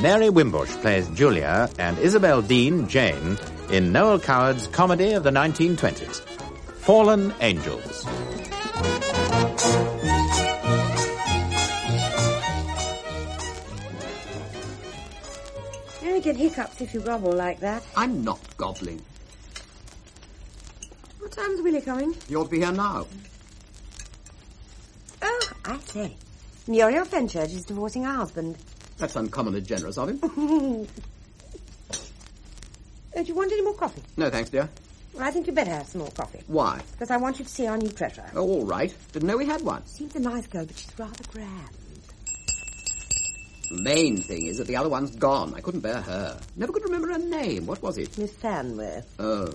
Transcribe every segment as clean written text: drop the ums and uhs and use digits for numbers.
Mary Wimbush plays Julia and Isabel Dean, Jane, in Noel Coward's comedy of the 1920s, Fallen Angels. You get hiccups if you gobble like that. I'm not gobbling. What time's Willie coming? You ought to be here now. Oh, I say. Muriel Fenchurch is divorcing her husband. That's uncommonly generous of him. Do you want any more coffee? No, thanks, dear. Well, I think you better have some more coffee. Why? Because I want you to see our new treasure. Oh, all right. Didn't know we had one. Seems a nice girl, but she's rather grand. The main thing is that the other one's gone. I couldn't bear her. Never could remember her name. What was it? Miss Fanworth. Oh.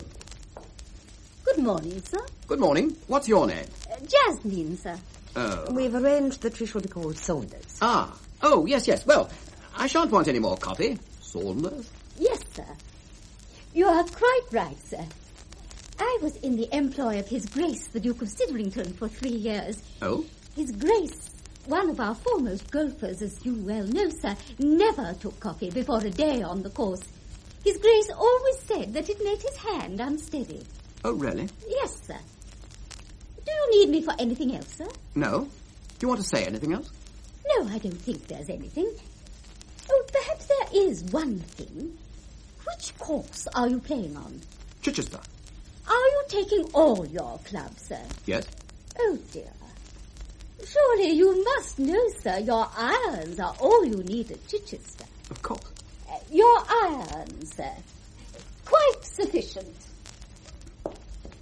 Good morning, sir. Good morning. What's your name? Jasmine, sir. Oh. We've arranged that she shall be called Saunders. Ah. Oh, yes. Well, I shan't want any more coffee. Saunders? Yes, sir. You are quite right, sir. I was in the employ of His Grace, the Duke of Sidrington, for 3 years. Oh? His Grace, one of our foremost golfers, as you well know, sir, never took coffee before a day on the course. His Grace always said that it made his hand unsteady. Oh, really? Yes, sir. Do you need me for anything else, sir? No. Do you want to say anything else? No, I don't think there's anything. Oh, perhaps there is one thing. Which course are you playing on? Chichester. Are you taking all your clubs, sir? Yes. Oh, dear. Surely you must know, sir, your irons are all you need at Chichester. Of course. Your irons, sir. Quite sufficient. Oh,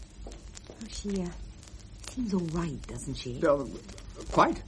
she seems all right, doesn't she? Quite.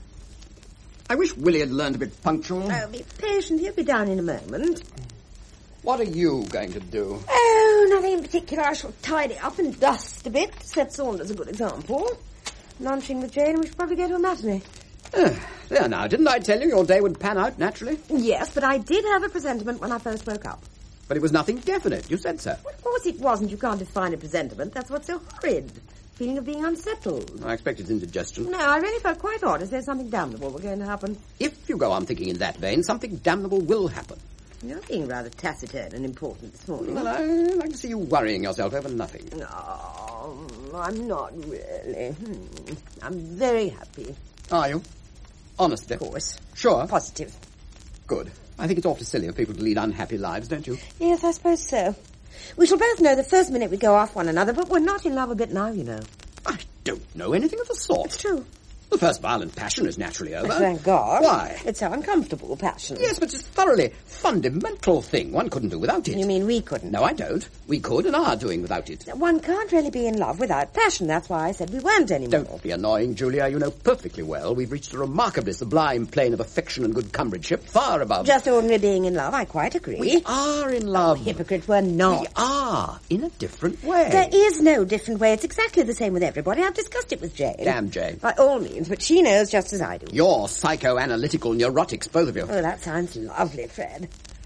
I wish Willie had learned to be punctual. Oh, be patient. He'll be down in a moment. What are you going to do? Oh, nothing in particular. I shall tidy up and dust a bit. Set Saunders a good example. Lunching with Jane, we should probably go to a matinee. There now, didn't I tell you your day would pan out naturally? Yes, but I did have a presentiment when I first woke up. But it was nothing definite. You said so. Well, of course it wasn't. You can't define a presentiment. That's what's so horrid. Feeling of being unsettled. I expect it's indigestion. No, I really felt quite odd as there's something damnable going to happen. If you go on thinking in that vein, something damnable will happen. You're being rather taciturn and important this morning. Well, I like to see you worrying yourself over nothing. No, I'm not really. I'm very happy. Are you? Honestly? Of course. Sure? Positive. Good. I think it's awfully silly of people to lead unhappy lives, don't you? Yes, I suppose so. We shall both know the first minute we go off one another, but we're not in love a bit now, you know. I don't know anything of the sort. It's true. The first violent passion is naturally over. Thank God. Why? It's so uncomfortable, passion. Yes, but it's a thoroughly fundamental thing. One couldn't do without it. You mean we couldn't? No, I don't. We could and are doing without it. One can't really be in love without passion. That's why I said we weren't anymore. Don't be annoying, Julia. You know perfectly well we've reached a remarkably sublime plane of affection and good comradeship, far above... Just ordinary being in love, I quite agree. We are in love. Oh, hypocrite, we're not. We are, in a different way. There is no different way. It's exactly the same with everybody. I've discussed it with Jane. Damn Jane. By all means, but she knows just as I do. You're psychoanalytical neurotics, both of you. Oh, that sounds lovely, Fred.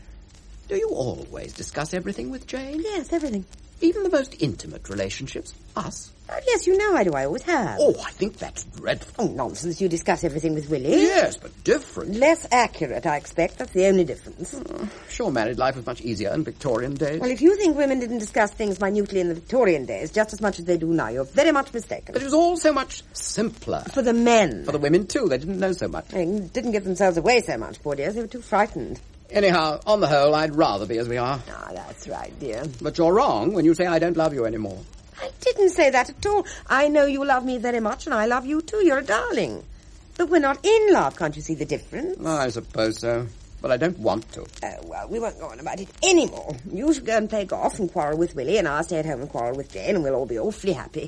Do you always discuss everything with Jane? Yes, everything. Even the most intimate relationships? Us? Oh, yes, you know I do. I always have. Oh, I think that's dreadful. Oh, nonsense. You discuss everything with Willie. Yes, but different. Less accurate, I expect. That's the only difference. Sure, married life was much easier in Victorian days. Well, if you think women didn't discuss things minutely in the Victorian days just as much as they do now, you're very much mistaken. But it was all so much simpler. For the men. For the women, too. They didn't know so much. They didn't give themselves away so much, poor dears. They were too frightened. Anyhow, on the whole, I'd rather be as we are. Ah, that's right, dear. But you're wrong when you say I don't love you anymore. I didn't say that at all. I know you love me very much, and I love you too. You're a darling. But we're not in love. Can't you see the difference? Oh, I suppose so. But I don't want to. Oh, well, we won't go on about it anymore. You should go and play golf and quarrel with Willie, and I'll stay at home and quarrel with Jane, and we'll all be awfully happy.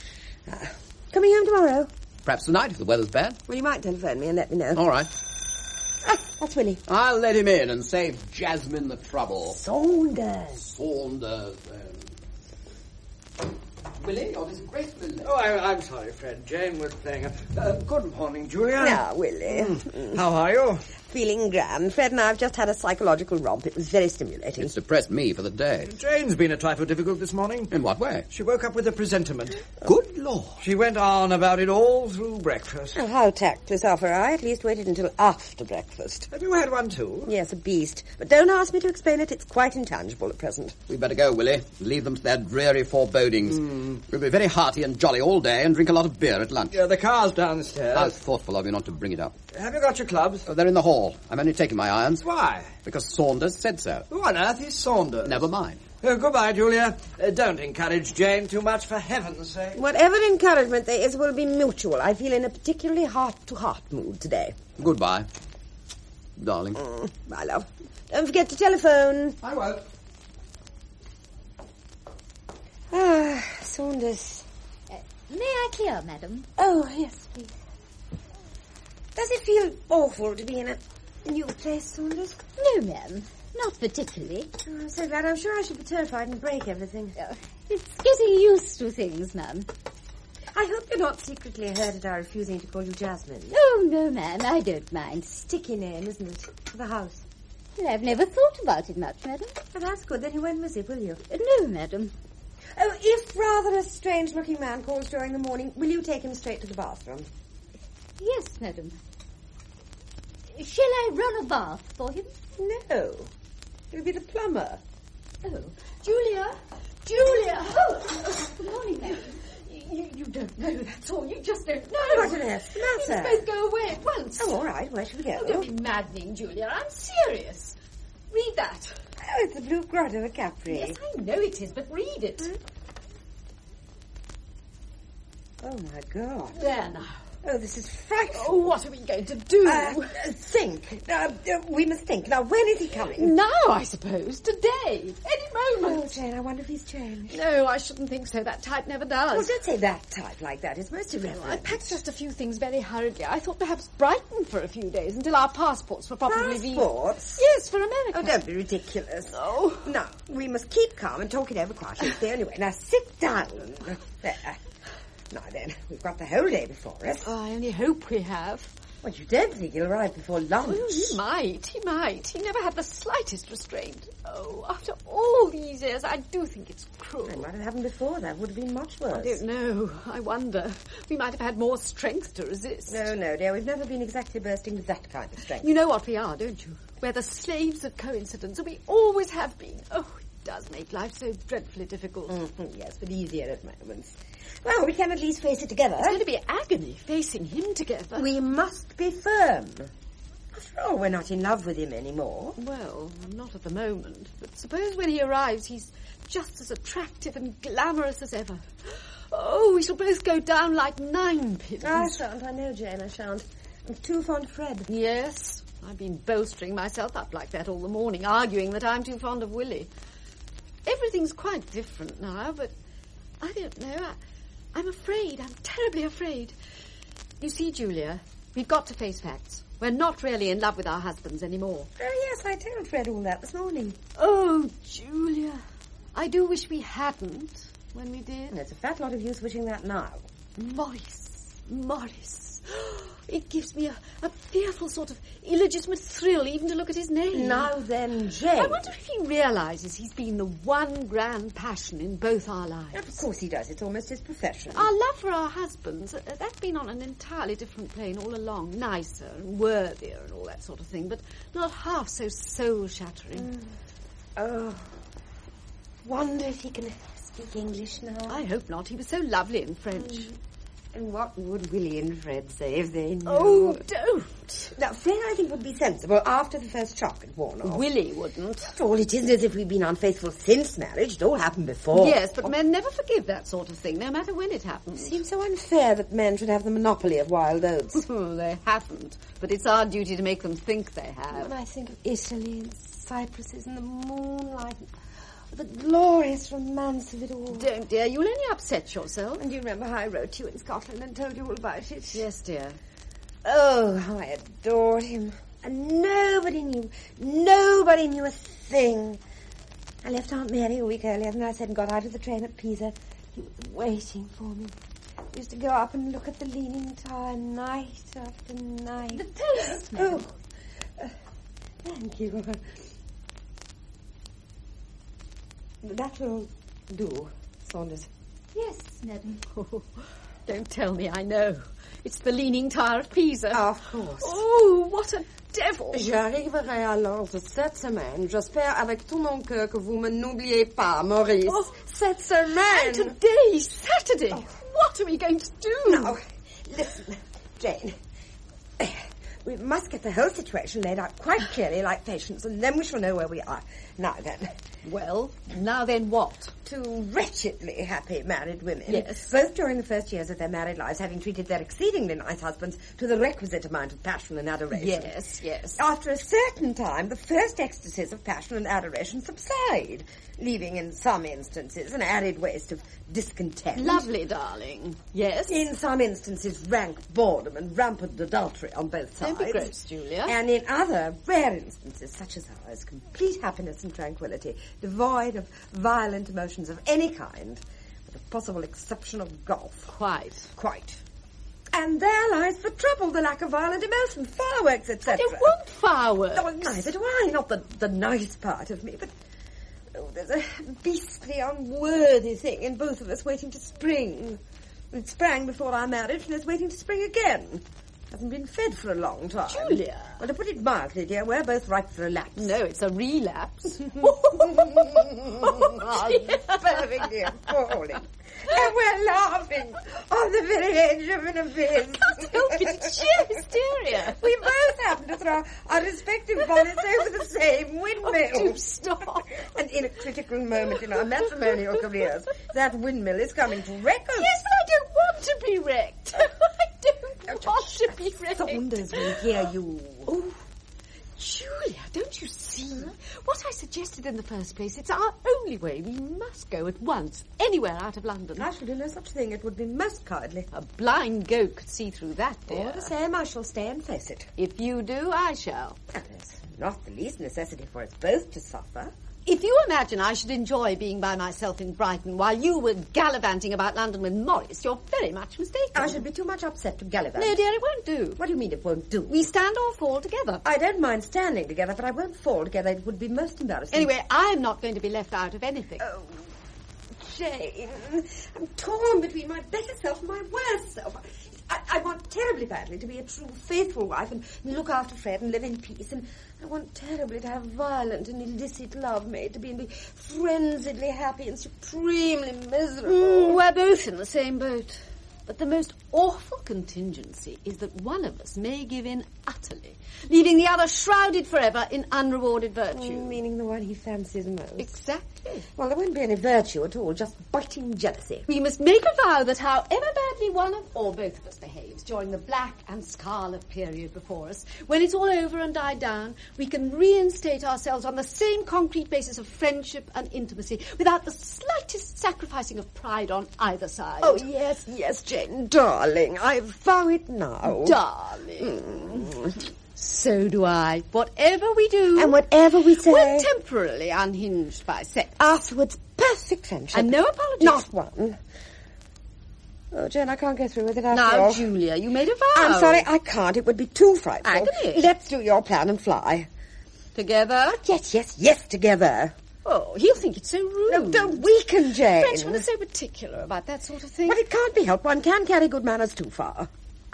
Coming home tomorrow? Perhaps tonight, if the weather's bad. Well, you might telephone me and let me know. All right. Ah, that's Willie. I'll let him in and save Jasmine the trouble. Saunders. Willie, you're disgraceful. Oh, I'm sorry, Fred. Jane was playing good morning, Julia. Now, Willie. How are you? Feeling grand. Fred and I have just had a psychological romp. It was very stimulating. It's depressed me for the day. Jane's been a trifle difficult this morning. In what way? She woke up with a presentiment. Good Lord. She went on about it all through breakfast. Oh, how tactless of her. I at least waited until after breakfast. Have you had one too? Yes, a beast. But don't ask me to explain it. It's quite intangible at present. We'd better go, Willie. Leave them to their dreary forebodings. We'll be very hearty and jolly all day and drink a lot of beer at lunch. Yeah, the car's downstairs. How thoughtful of you not to bring it up. Have you got your clubs? Oh, they're in the hall. I'm only taking my irons. Why? Because Saunders said so. Who on earth is Saunders? Never mind. Goodbye, Julia. Don't encourage Jane too much, for heaven's sake. Whatever encouragement there is will be mutual. I feel in a particularly heart-to-heart mood today. Goodbye, darling. My love. Don't forget to telephone. I won't. Ah, Saunders. May I clear, madam? Oh, yes, please. Does it feel awful to be in a new place, Saunders? No, ma'am. Not particularly. Oh, I'm so glad. I'm sure I should be terrified and break everything. It's getting used to things, ma'am. I hope you're not secretly hurt at our refusing to call you Jasmine. Oh, no, ma'am. I don't mind. Sticky name, isn't it? For the house. Well, I've never thought about it much, madam. Oh, that's good. Then you won't miss it, will you? No, madam. Oh, if rather a strange-looking man calls during the morning, will you take him straight to the bathroom? Yes, madam. Shall I run a bath for him? No. It'll be the plumber. Oh, Julia! Julia! Oh, good morning, madam. You don't know, that's all. You just don't know. What on earth's the You're matter? supposed to go away at once. Oh, all right. Where should we go? Oh, don't be maddening, Julia. I'm serious. Read that. Oh, it's the Blue Grotto at Capri. Yes, I know it is, but read it. Oh, my God. There now. Oh, this is frightful. Oh, what are we going to do? Think. We must think. Now, when is he coming? Now, I suppose. Today. Any moment. Oh, Jane, I wonder if he's changed. No, I shouldn't think so. That type never does. Oh, don't say that type like that. It's most irreverent. I packed just a few things very hurriedly. I thought perhaps Brighton for a few days until our passports were properly reviewed. Passports? Yes, for America. Oh, don't be ridiculous. Oh. Now, we must keep calm and talk it over quietly. It's the only way. Now, sit down. There. Now then, we've got the whole day before us. I only hope we have. Well, you don't think he'll arrive before lunch? Oh, he might. He might. He never had the slightest restraint. Oh, after all these years, I do think it's cruel. It might have happened before. That would have been much worse. I don't know. I wonder. We might have had more strength to resist. No, dear. We've never been exactly bursting with that kind of strength. You know what we are, don't you? We're the slaves of coincidence, and we always have been. Oh, it does make life so dreadfully difficult. Mm-hmm, yes, but easier at moments. Well, we can at least face it together. It's going to be agony facing him together. We must be firm. After all, we're not in love with him anymore. Well, not at the moment. But suppose when he arrives, he's just as attractive and glamorous as ever. Oh, we shall both go down like ninepins. I shan't. I know, Jane, I shan't. I'm too fond of Fred. Yes, I've been bolstering myself up like that all the morning, arguing that I'm too fond of Willie. Everything's quite different now, but I don't know. I'm afraid. I'm terribly afraid. You see, Julia, we've got to face facts. We're not really in love with our husbands anymore. Oh, yes, I told Fred all that this morning. Oh, Julia, I do wish we hadn't when we did. There's a fat lot of use wishing that now. Morris. It gives me a fearful sort of illegitimate thrill even to look at his name. Now then, Jane. I wonder if he realises he's been the one grand passion in both our lives. Of course he does. It's almost his profession. Our love for our husbands, that's been on an entirely different plane all along. Nicer and worthier and all that sort of thing, but not half so soul-shattering. Oh. Wonder if he can speak English now. I hope not. He was so lovely in French. And what would Willie and Fred say if they knew? Oh, don't. Now, Fred, I think, would be sensible after the first shock had worn off. Willie wouldn't. After all, it isn't as if we've been unfaithful since marriage. It all happened before. Yes, but men never forgive that sort of thing, no matter when it happens. It seems so unfair that men should have the monopoly of wild oats. Oh, they haven't. But it's our duty to make them think they have. When I think of Italy and cypresses and the moonlight, the glorious romance of it all. Don't, dear. You'll only upset yourself. And do you remember how I wrote to you in Scotland and told you all about it? Yes, dear. Oh, how I adored him. And nobody knew a thing. I left Aunt Mary a week earlier than I said and got out of the train at Pisa. He was waiting for me. We used to go up and look at the Leaning Tower night after night. The toast, madam. Thank you. That will do, Saunders. Yes, madam. Don't tell me I know. It's the Leaning Tower of Pisa. Of course. Oh, what a devil. J'arriverai alors cette semaine. J'espère avec tout mon cœur que vous ne n'oubliez pas, Maurice. Oh. Cette semaine. And today, Saturday. Oh. What are we going to do? Now, listen, Jane. We must get the whole situation laid out quite clearly like patients, and then we shall know where we are. Now then. Well, now then what? Two wretchedly happy married women. Yes. Both during the first years of their married lives having treated their exceedingly nice husbands to the requisite amount of passion and adoration. Yes, yes. After a certain time, the first ecstasies of passion and adoration subside, leaving in some instances an arid waste of discontent. Lovely, darling. Yes? In some instances, rank boredom and rampant adultery on both sides. Don't be gross, Julia. And in other rare instances, such as ours, complete happiness and tranquility, devoid of violent emotions of any kind, with the possible exception of golf. Quite. And there lies the trouble, the lack of violent emotion, fireworks, etc. I don't want fireworks. No, neither do I, not the nice part of me, but there's a beastly, unworthy thing in both of us waiting to spring. It sprang before our marriage and is waiting to spring again. Hasn't been fed for a long time. Julia. Well, to put it mildly, dear, we're both ripe for a lapse. No, it's a relapse. Perfectly appalling. And we're laughing on the very edge of an abyss. Can't help it, it's sheer hysteria. We both happen to throw our respective bonnets over the same windmill. Oh, do stop. And in a critical moment in our matrimonial careers, that windmill is coming to wreck us. Yes, but I don't want to be wrecked. I don't want to be wrecked. Saunders will hear you. Oh, Julia, don't you see? What I suggested in the first place, it's our only way. We must go at once, anywhere out of London. I shall do no such thing. It would be most cowardly. A blind goat could see through that, dear. All the same, I shall stay and face it. If you do, I shall. And there's not the least necessity for us both to suffer. If you imagine I should enjoy being by myself in Brighton while you were gallivanting about London with Morris, you're very much mistaken. I should be too much upset to gallivant. No, dear, it won't do. What do you mean it won't do? We stand or fall together. I don't mind standing together, but I won't fall together. It would be most embarrassing. Anyway, I'm not going to be left out of anything. Oh, Jane, I'm torn between my better self and my worse self. I want terribly badly to be a true, faithful wife and look after Fred and live in peace. And I want terribly to have violent and illicit love made to be frenziedly happy and supremely miserable. We're both in the same boat. But the most awful contingency is that one of us may give in utterly, leaving the other shrouded forever in unrewarded virtue. Meaning the one he fancies most. Exactly. Well, there won't be any virtue at all, just biting jealousy. We must make a vow that however badly one of or both of us behaves during the black and scarlet period before us, when it's all over and died down, we can reinstate ourselves on the same concrete basis of friendship and intimacy without the slightest sacrificing of pride on either side. Oh, yes, Jane, darling, I vow it now. Darling. So do I. Whatever we do... And whatever we say... We're temporarily unhinged by sex. Afterwards, perfect friendship. And no apologies. Not one. Oh, Jane, I can't go through with it after all. all. Julia, you made a vow. I'm sorry, I can't. It would be too frightful. Agony. Let's do your plan and fly. Together? Yes, together. Oh, he'll think it's so rude. No, don't weaken, Jane. Frenchmen are so particular about that sort of thing. But it can't be helped. One can carry good manners too far.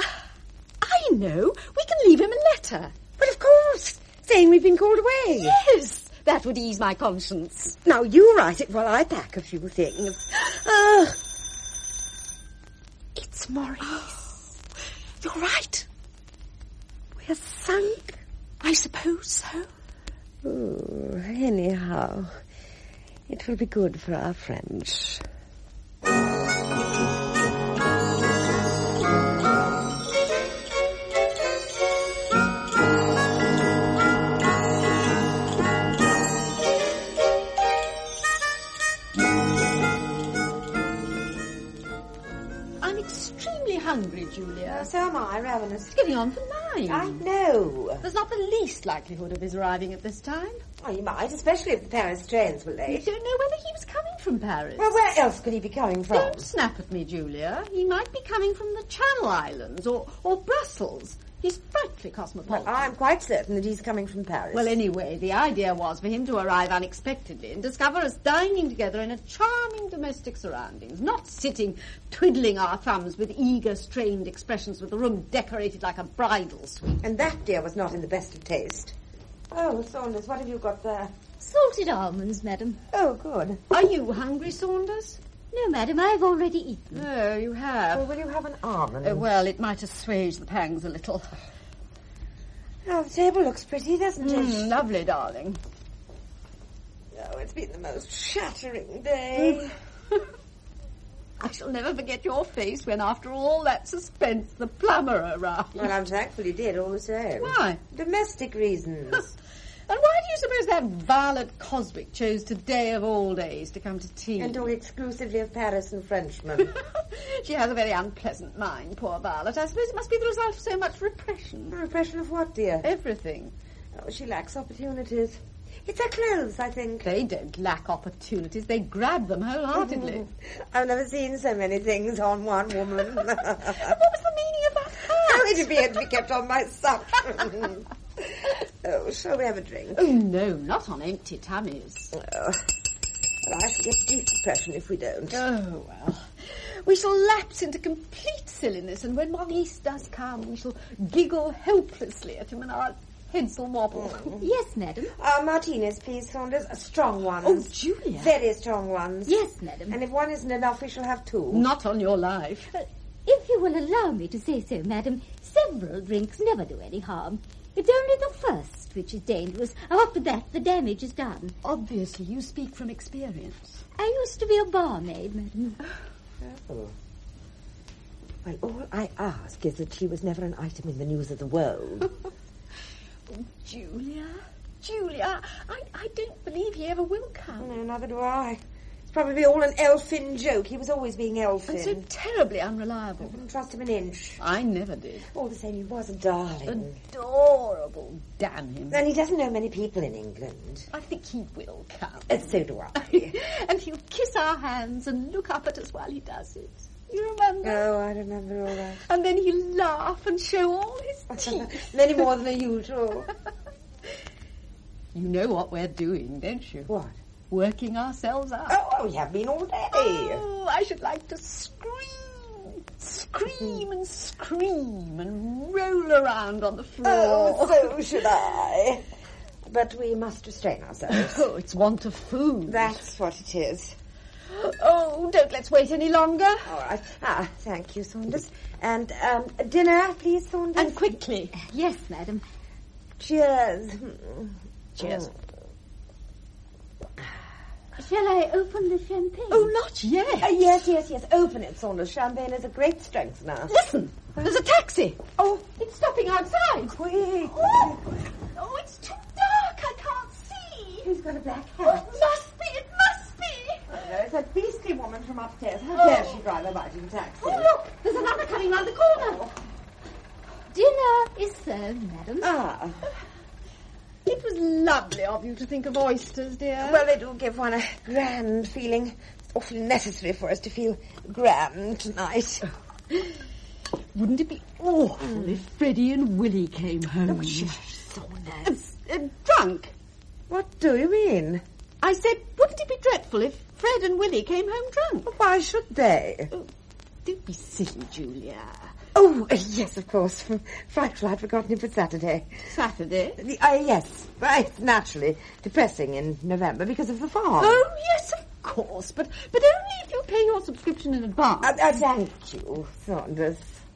I know. We can leave him a letter. But of course. Saying we've been called away. Yes. That would ease my conscience. Now, you write it while I pack a few things. It's Maurice. Oh, you're right. We're sunk. I suppose so. Oh, anyhow, it will be good for our friends. I'm extremely hungry, Julia. So am I, ravenous. It's getting on for 9. I know. There's not the least likelihood of his arriving at this time. Oh, you might, especially if the Paris trains were You late. don't know whether he was coming from Paris. Well, where else could he be coming from? Don't snap at me, Julia. He might be coming from the Channel Islands or Brussels. He's frightfully cosmopolitan. Well, I'm quite certain that he's coming from Paris. Well, anyway, the idea was for him to arrive unexpectedly and discover us dining together in a charming domestic surroundings, not sitting twiddling our thumbs with eager, strained expressions with the room decorated like a bridal suite. And that, dear, was not in the best of taste. Oh, Saunders, what have you got there? Salted almonds, madam. Oh, good. Are you hungry, Saunders? No, madam, I've already eaten. Oh, you have. Well, will you have an almond? Well, it might assuage the pangs a little. Oh, the table looks pretty, doesn't it? Lovely, darling. Oh, it's been the most shattering day. I shall never forget your face when, after all that suspense, the plumber arrived. Well, I'm thankful he did all the same. Why? Domestic reasons. And why do you suppose that Violet Coswick chose today of all days to come to tea? And talk exclusively of Paris and Frenchmen. She has a very unpleasant mind, poor Violet. I suppose it must be the result of so much repression. Repression of what, dear? Everything. Oh, she lacks opportunities. It's her clothes, I think. They don't lack opportunities. They grab them wholeheartedly. I've never seen so many things on one woman. What was the meaning of that hat? Oh, it appeared to be kept on my suction. Oh, shall we have a drink? Oh, no, not on empty tummies. Oh, well, I shall get deep depression if we don't. Oh, well. We shall lapse into complete silliness, and when Maurice does come, we shall giggle helplessly at him and our heads will wobble. Yes, madam. Martinis, please, Saunders. Strong ones. Oh, Julia. Very strong ones. Yes, madam. And if one isn't enough, we shall have two. Not on your life. If you will allow me to say so, madam, several drinks never do any harm. It's only the first which is dangerous. After that, the damage is done. Obviously, you speak from experience. I used to be a barmaid, madam. Oh. Well, all I ask is that she was never an item in the news of the world. Julia, I don't believe he ever will come. No, neither do I. It's probably all an elfin joke. He was always being elfin. And so terribly unreliable. I wouldn't trust him an inch. I never did. All the same, he was a darling. Adorable, damn him. And he doesn't know many people in England. I think he will come. So do I. And he'll kiss our hands and look up at us while he does it. You remember? Oh, I remember all that. And then he'll laugh and show all his teeth. Many more than usual. You know what we're doing, don't you? What? Working ourselves up. Oh, we have been all day. Oh, I should like to scream and roll around on the floor. Oh, so should I. But we must restrain ourselves. Oh, it's want of food. That's what it is. Oh, don't let's wait any longer. All right. Thank you, Saunders. And dinner, please, Saunders. And quickly. Yes, madam. Cheers. Cheers. Shall I open the champagne? Oh, not yet. Yes. Open it, Saunders. Champagne is a great strengthener. Listen, there's a taxi. Oh, it's stopping outside. Quick. Oh, it's too dark. I can't see. Who's got a black Oh, hat? it must be. There's a beastly woman from upstairs. How dare she drive about in a taxi? Oh, look, there's another coming round the corner. Dinner is served, madam. It was lovely of you to think of oysters, dear. Well, they do give one a grand feeling. It's awfully necessary for us to feel grand tonight. Wouldn't it be awful if Freddie and Willie came home? Oh, Saunders. Drunk. What do you mean? I said, wouldn't it be dreadful if Fred and Willie came home drunk? Why should they? Oh, don't be silly, Julia. Oh, yes, of course. Frightful, I'd forgotten it for Saturday. Saturday? Yes, right, naturally. Depressing in November because of the fog. Oh, yes, of course. But only if you pay your subscription in advance. Thank you, Saunders.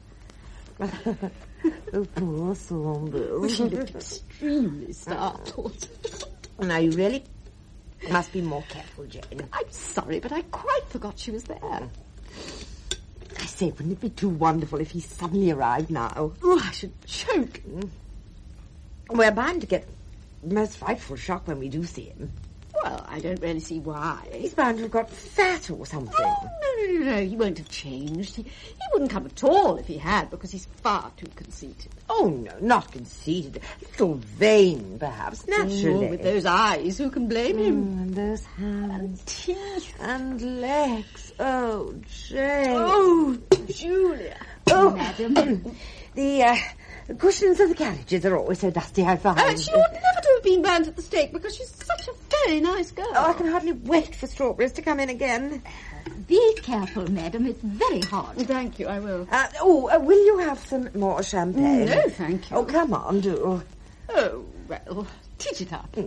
Oh, poor Saunders. She looked extremely startled. Now, you really must be more careful, Jane. I'm sorry, but I quite forgot she was there. I say, wouldn't it be too wonderful if he suddenly arrived now? Oh, I should choke. We're bound to get the most frightful shock when we do see him. Well, I don't really see why. He's bound to have got fat or something. Oh, no, he won't have changed. He wouldn't come at all if he had, because he's far too conceited. Oh, no, not conceited. A little vain, perhaps, naturally. Oh, with those eyes, who can blame him? And those hands. And teeth. And legs. Oh, Jane. Oh, Julia. Oh, Madam. The The cushions of the carriages are always so dusty, I find. She ought never to have been burnt at the stake because she's such a very nice girl. Oh, I can hardly wait for Strawberries to come in again. Be careful, madam. It's very hot. Thank you, I will. Will you have some more champagne? No, thank you. Oh, come on, do. Oh, well, teach it up.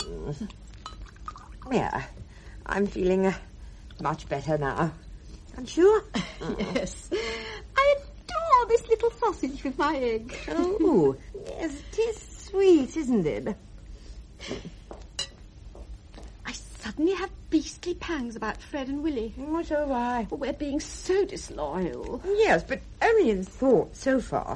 Yeah, I'm feeling much better now. Aren't you? Yes. I adore this little sausage with my egg. Oh, yes, it is sweet, isn't it? I suddenly have beastly pangs about Fred and Willie. What have I? We're being so disloyal. Yes, but only in thought so far.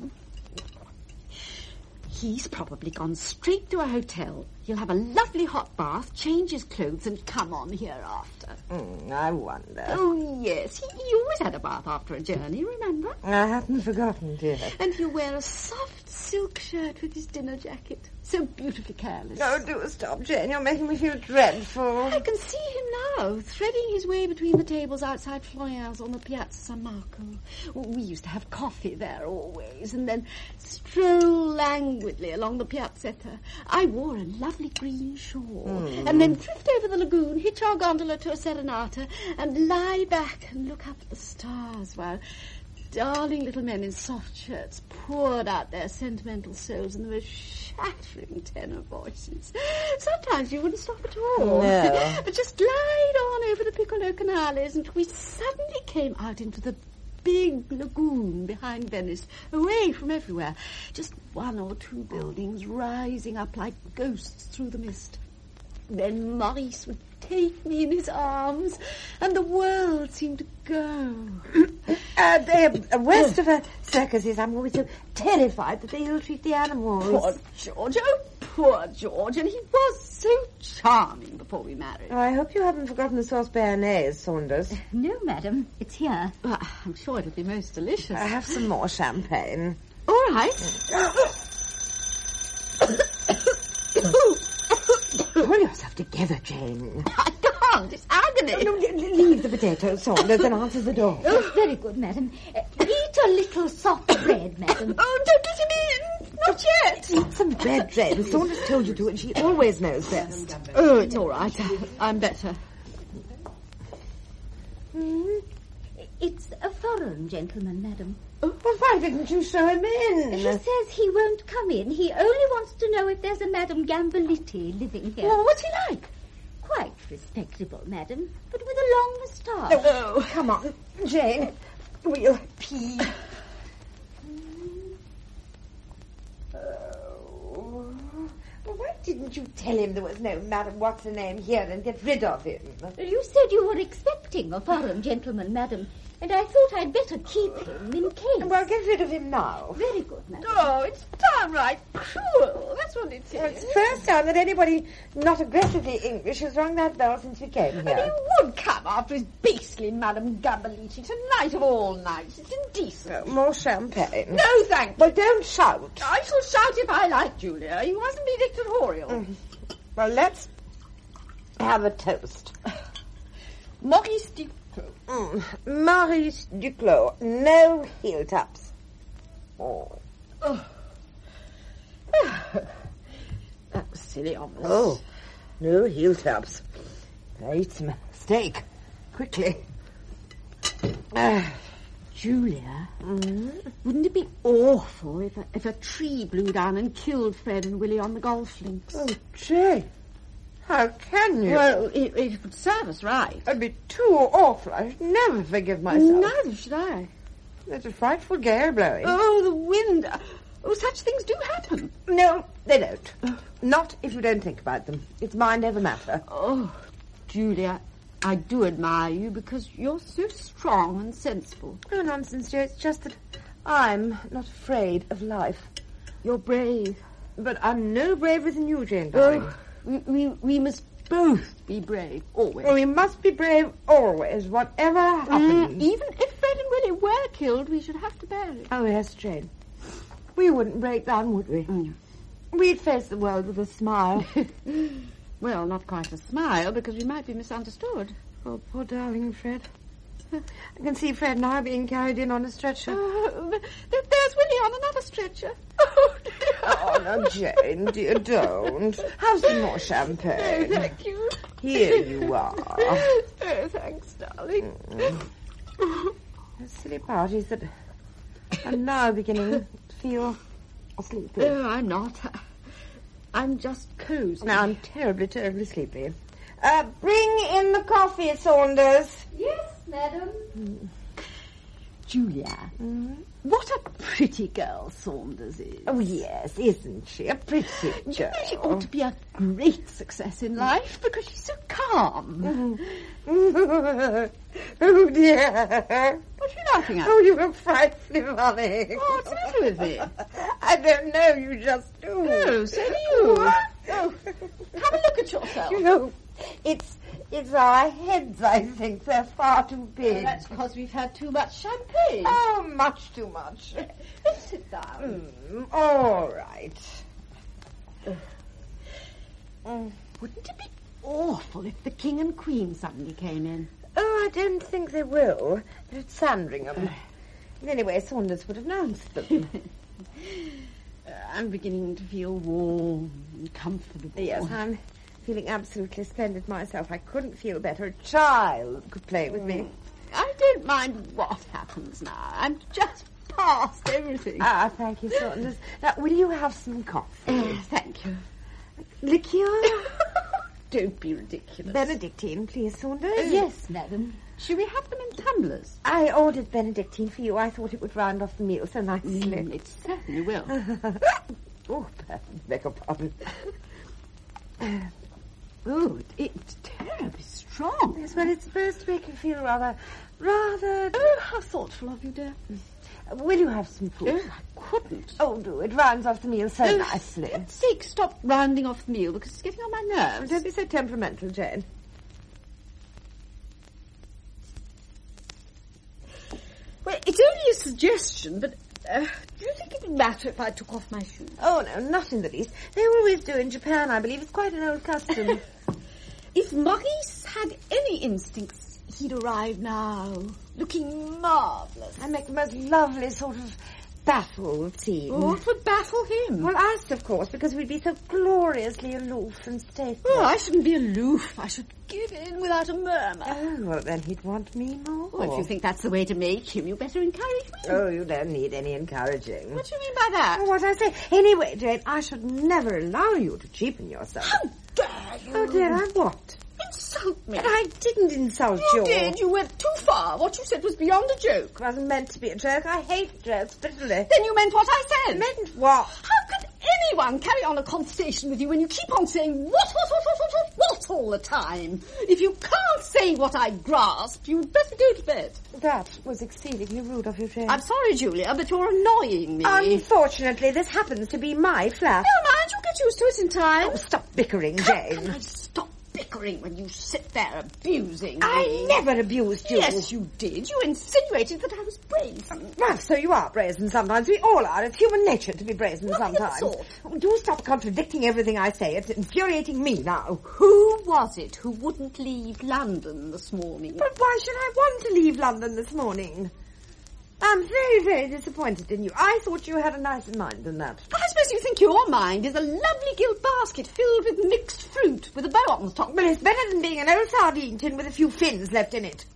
He's probably gone straight to a hotel. He'll have a lovely hot bath, change his clothes, and come on hereafter. I wonder. Oh, yes. He always had a bath after a journey, remember? I haven't forgotten, dear. And he'll wear a soft silk shirt with his dinner jacket. So beautifully careless. Oh, do stop, Jane. You're making me feel dreadful. I can see him now, threading his way between the tables outside Floyer's on the Piazza San Marco. We used to have coffee there always, and then stroll languidly along the Piazzetta. I wore a lovely green shawl, and then drift over the lagoon, hitch our gondola to a serenata, and lie back and look up at the stars while darling little men in soft shirts poured out their sentimental souls in the most shattering tenor voices. Sometimes you wouldn't stop at all. No. But just glide on over the Piccolo Canales until we suddenly came out into the big lagoon behind Venice, away from everywhere. Just one or two buildings rising up like ghosts through the mist. Then Maurice would take me in his arms, and the world seemed to go. West of circuses, I'm always so terrified that they ill-treat the animals. Poor George, oh, poor George, and he was so charming before we married. Oh, I hope you haven't forgotten the sauce béarnaise, Saunders. No, madam. It's here. Well, I'm sure it'll be most delicious. I have some more champagne. All right. Pull yourself together, Jane. I can't. It's agony. No, leave the potatoes, Saunders, and answer the door. Oh, very good, madam. Eat a little soft bread, madam. Oh, don't let him in. Not yet. Eat some bread, Jane. Saunders told you to, and she always knows best. Oh, it's all right. I'm better. It's a foreign gentleman, madam. Well, why didn't you show him in? He says he won't come in. He only wants to know if there's a Madame Gambaletti living here. Well, what's he like? Quite respectable, madam, but with a long moustache. Oh, come on, Jane. We'll pee. Oh. Well, why didn't you tell him there was no Madam What's-her-name here and get rid of him? You said you were expecting a foreign gentleman, madam, and I thought I'd better keep him in case. Well, get rid of him now. Very good, madam. Oh, it's downright cruel. That's what it Well, is. it's the first time that anybody not aggressively English has rung that bell since we came And here. he would come after his beastly Madame Gambaletti tonight of all nights. It's indecent. More champagne. No, thank you. Well, don't shout. I shall shout if I like, Julia. You mustn't be dictatorial. Well, let's have a toast. Maurice Duclos. Maurice Duclos. No heel taps. Oh. That was silly of us. Oh, no heel taps. I eat some steak. Quickly. Julia, wouldn't it be awful if a tree blew down and killed Fred and Willie on the golf links? Oh, Jane. How can you? Well, it would serve us right. That'd be too awful. I should never forgive myself. Neither should I. There's a frightful gale blowing. Oh, the wind. Oh, such things do happen. No, they don't. Not if you don't think about them. It's mind over matter. Oh, Julia, I do admire you because you're so strong and sensible. No nonsense, dear. It's just that I'm not afraid of life. You're brave. But I'm no braver than you, Jane, darling. Oh, we must both be brave, always. Well, we must be brave always, whatever happens. Even if Fred and Willie were killed, we should have to bear it. Oh, yes, Jane. We wouldn't break down, would we? We'd face the world with a smile. Well, not quite a smile, because we might be misunderstood. Oh, poor darling Fred. I can see Fred and I being carried in on a stretcher. There's Willie on another stretcher. Oh, no, Jane, dear, don't. Have some more champagne. Oh, thank you. Here you are. Oh, thanks, darling. Those silly parties that I'm now beginning to feel sleepy. Oh, I'm not. I'm just cozy. Now I'm terribly, terribly sleepy. Bring in the coffee, Saunders. Yes, madam. Julia, what a pretty girl Saunders is. Oh, yes, isn't she? A pretty girl. She ought to be a great success in life because she's so calm. Oh, dear. What's she laughing at? Oh, you look frightfully funny. Oh, what's the matter with me? I don't know, you just do. Oh, so do you. Oh, have a look at yourself. You know, it's our heads, I think. They're far too big. That's because we've had too much champagne. Oh, much too much. Let's sit down. All right. Wouldn't it be awful if the King and Queen suddenly came in? Oh, I don't think they will. They're at Sandringham. Anyway, Saunders would have announced them. I'm beginning to feel warm and comfortable. Yes, I'm feeling absolutely splendid myself. I couldn't feel better. A child could play with me. I don't mind what happens now. I'm just past everything. Ah, thank you, Saunders. Now, will you have some coffee? Thank you. Liqueur? Don't be ridiculous. Benedictine, please, Saunders. Yes, madam. Should we have them in tumblers? I ordered Benedictine for you. I thought it would round off the meal so nicely. It certainly will. Oh, beg your pardon. Oh, it's terribly strong. Yes, well, it's supposed to make you feel rather... Oh, how thoughtful of you, dear. Will you have some fruit? Oh, I couldn't. Oh, do. It rounds off the meal so Oh, nicely. For God's sake, stop rounding off the meal because it's getting on my nerves. Don't be so temperamental, Jane. Well, it's only a suggestion, but do you think it would matter if I took off my shoes? Oh, no, not in the least. They always do in Japan, I believe. It's quite an old custom. If Maurice had any instincts, he'd arrive now, looking marvellous. I make the most lovely sort of baffled scene. What would baffle him? Well, us, of course, because we'd be so gloriously aloof and stately. Oh, I shouldn't be aloof. I should give in without a murmur. Oh, well, then he'd want me more. Well, if you think that's the way to make him, you better encourage me. Oh, you don't need any encouraging. What do you mean by that? Oh, what I say. Anyway, Jane, I should never allow you to cheapen yourself. How dare you? How dare I what? Insult me. But I didn't insult you. You did. You went too far. What you said was beyond a joke. It wasn't meant to be a joke. I hate jokes bitterly. Then you meant what I said. Meant what? How could anyone carry on a conversation with you when you keep on saying what all the time? If you can't say what I grasped, you'd better go to bed. That was exceedingly rude of you, Jane. I'm sorry, Julia, but you're annoying me. Unfortunately, this happens to be my flat. Never mind, you'll get used to it in time. Oh, stop bickering, How Jane. can I stop bickering when you sit there abusing me? I never abused you. Yes, you did. You insinuated that I was brazen. Well, so you are brazen sometimes. We all are. It's human nature to be brazen Nothing of the sometimes. sort. Oh, do stop contradicting everything I say. It's infuriating me now. Who was it who wouldn't leave London this morning? But why should I want to leave London this morning? I'm very, very disappointed in you. I thought you had a nicer mind than that. I suppose you think your mind is a lovely gilt basket filled with mixed fruit with a bow on the top. But it's better than being an old sardine tin with a few fins left in it.